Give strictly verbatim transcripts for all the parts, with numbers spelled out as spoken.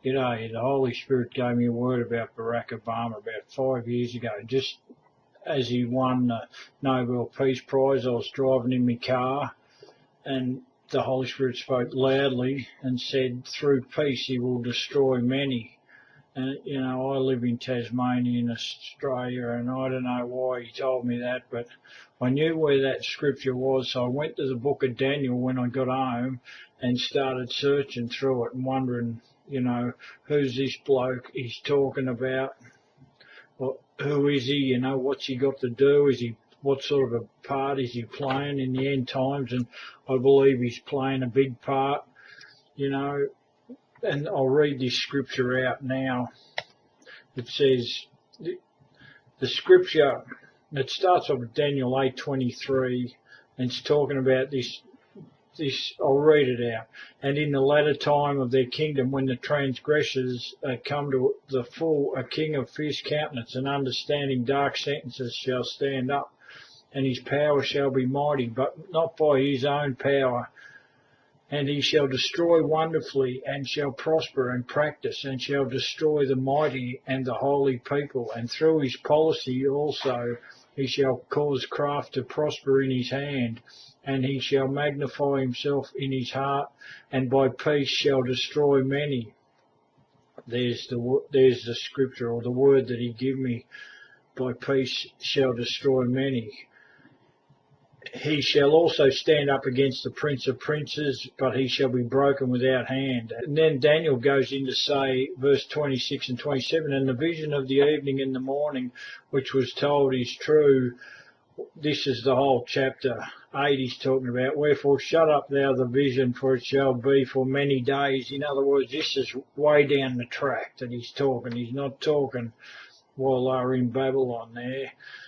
G'day, the Holy Spirit gave me a word about Barack Obama about five years ago. Just as he won the Nobel Peace Prize, I was driving in my car and the Holy Spirit spoke loudly and said, through peace he will destroy many. And, you know, I live in Tasmania in Australia, and I don't know why he told me that, but I knew where that scripture was, so I went to the book of Daniel when I got home and started searching through it and wondering, you know, who's this bloke he's talking about? Well, who is he? You know, what's he got to do? Is he, what sort of a part is he playing in the end times? And I believe he's playing a big part, you know. And I'll read this scripture out now. It says, the, the scripture, it starts off with Daniel eight twenty-three, and it's talking about this, this, I'll read it out. And in the latter time of their kingdom, when the transgressors uh, come to the full, a king of fierce countenance and understanding dark sentences shall stand up, and his power shall be mighty, but not by his own power. And he shall destroy wonderfully, and shall prosper and practice, and shall destroy the mighty and the holy people. And through his policy also he shall cause craft to prosper in his hand, and he shall magnify himself in his heart, and by peace shall destroy many. There's the, there's the scripture, or the word that he gave me. By peace shall destroy many. He shall also stand up against the prince of princes, but he shall be broken without hand. And then Daniel goes in to say, verse twenty-six and twenty-seven, and the vision of the evening and the morning, which was told, is true. This is the whole chapter eight he's talking about. Wherefore shut up thou the vision, for it shall be for many days. In other words, this is way down the track that he's talking. He's not talking while they were in Babylon there.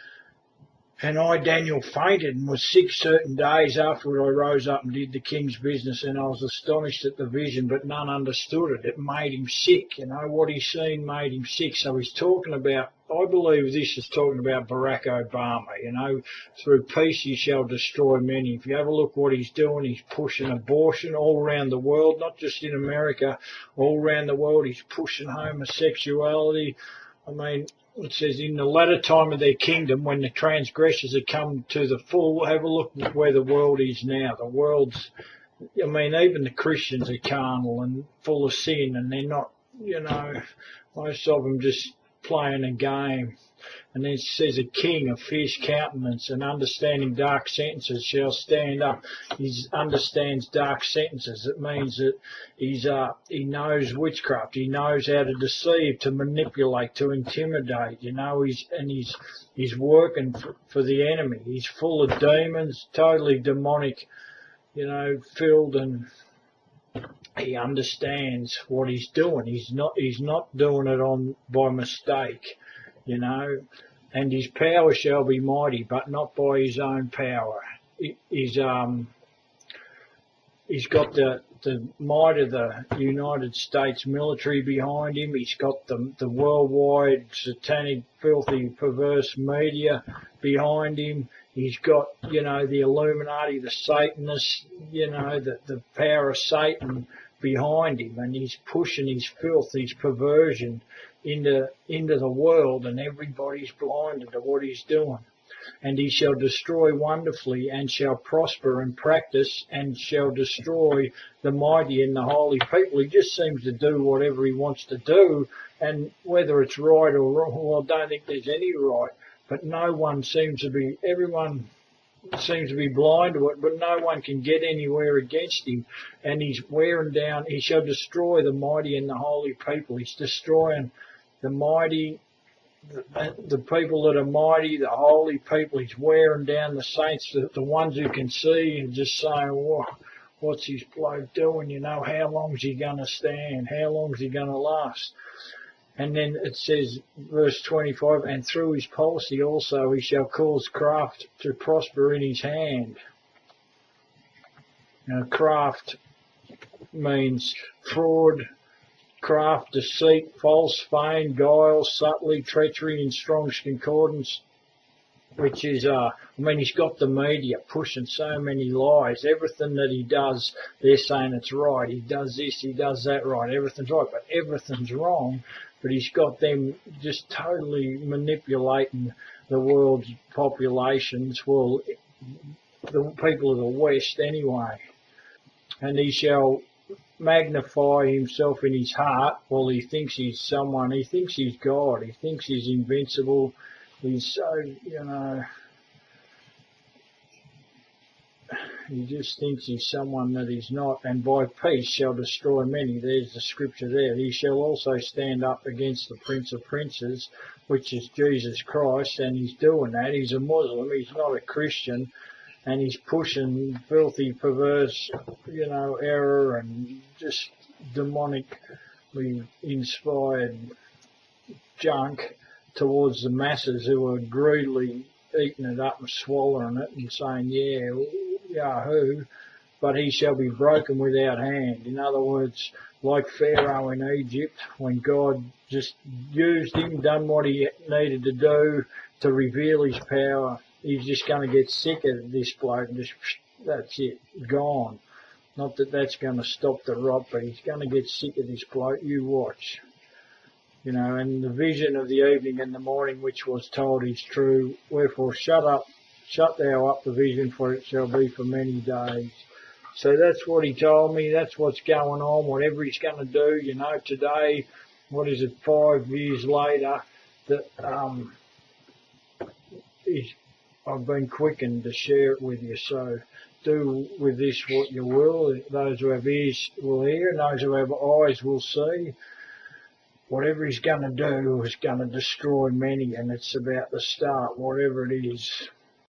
And I, Daniel, fainted and was sick certain days. Afterward I rose up and did the king's business, and I was astonished at the vision, but none understood it. It made him sick, you know, what he's seen made him sick. So he's talking about, I believe this is talking about Barack Obama, you know, through peace he shall destroy many. If you have a look what he's doing, he's pushing abortion all around the world, not just in America, all around the world. He's pushing homosexuality. I mean, it says, in the latter time of their kingdom, when the transgressors have come to the full, have a look at where the world is now. The world's, I mean, even the Christians are carnal and full of sin, and they're not, you know, most of them just playing a game. And then it says, a king of fierce countenance and understanding dark sentences shall stand up. He understands dark sentences. It means that he's uh he knows witchcraft. He knows how to deceive, to manipulate, to intimidate. You know, he's and he's he's working for, for the enemy. He's full of demons, totally demonic. You know, filled, and he understands what he's doing. He's not he's not doing it on by mistake. You know, and his power shall be mighty, but not by his own power. He's um, he's got the the might of the United States military behind him. He's got the the worldwide satanic, filthy, perverse media behind him. He's got, you know, the Illuminati, the Satanists, you know, the the power of Satan behind him, and he's pushing his filth, his perversion into into the world, and everybody's blinded to what he's doing. And he shall destroy wonderfully, and shall prosper and practice, and shall destroy the mighty and the holy people. He just seems to do whatever he wants to do, and whether it's right or wrong, well, I don't think there's any right, but no one seems to be, everyone seems to be blind to it, but no one can get anywhere against him. And he's wearing down, he shall destroy the mighty and the holy people. He's destroying the mighty, the, the people that are mighty, the holy people. He's wearing down the saints, the, the ones who can see, and just saying, whoa, what's this bloke doing? You know, how long's he going to stand? How long's he going to last? And then it says, verse twenty-five, and through his policy also he shall cause craft to prosper in his hand. Now, craft means fraud, craft, deceit, false, feign, guile, subtly, treachery in Strong's Concordance. which is, uh, I mean, he's got the media pushing so many lies. Everything that he does, they're saying it's right. He does this, he does that right. Everything's right, but everything's wrong. But he's got them just totally manipulating the world's populations, well, the people of the West anyway. And he shall magnify himself in his heart. Well, he thinks he's someone, he thinks he's God, he thinks he's invincible. He's so, you know, he just thinks he's someone that he's not. And by peace shall destroy many. There's the scripture there. He shall also stand up against the Prince of Princes, which is Jesus Christ, and he's doing that. He's a Muslim, he's not a Christian, and he's pushing filthy, perverse, you know, error and just demonically inspired junk towards the masses who are greedily eating it up and swallowing it and saying, yeah, yahoo, but he shall be broken without hand. In other words, like Pharaoh in Egypt, when God just used him, done what he needed to do to reveal his power, he's just going to get sick of this bloke and just, that's it, gone. Not that that's going to stop the rot, but he's going to get sick of this bloke. You watch. You know, and the vision of the evening and the morning which was told is true. Wherefore shut up, shut thou up the vision, for it shall be for many days. So that's what he told me. That's what's going on. Whatever he's going to do, you know, today, what is it, five years later, that um, he's, I've been quickened to share it with you. So do with this what you will. Those who have ears will hear, and those who have eyes will see. Whatever he's going to do is going to destroy many, and it's about the start, whatever it is.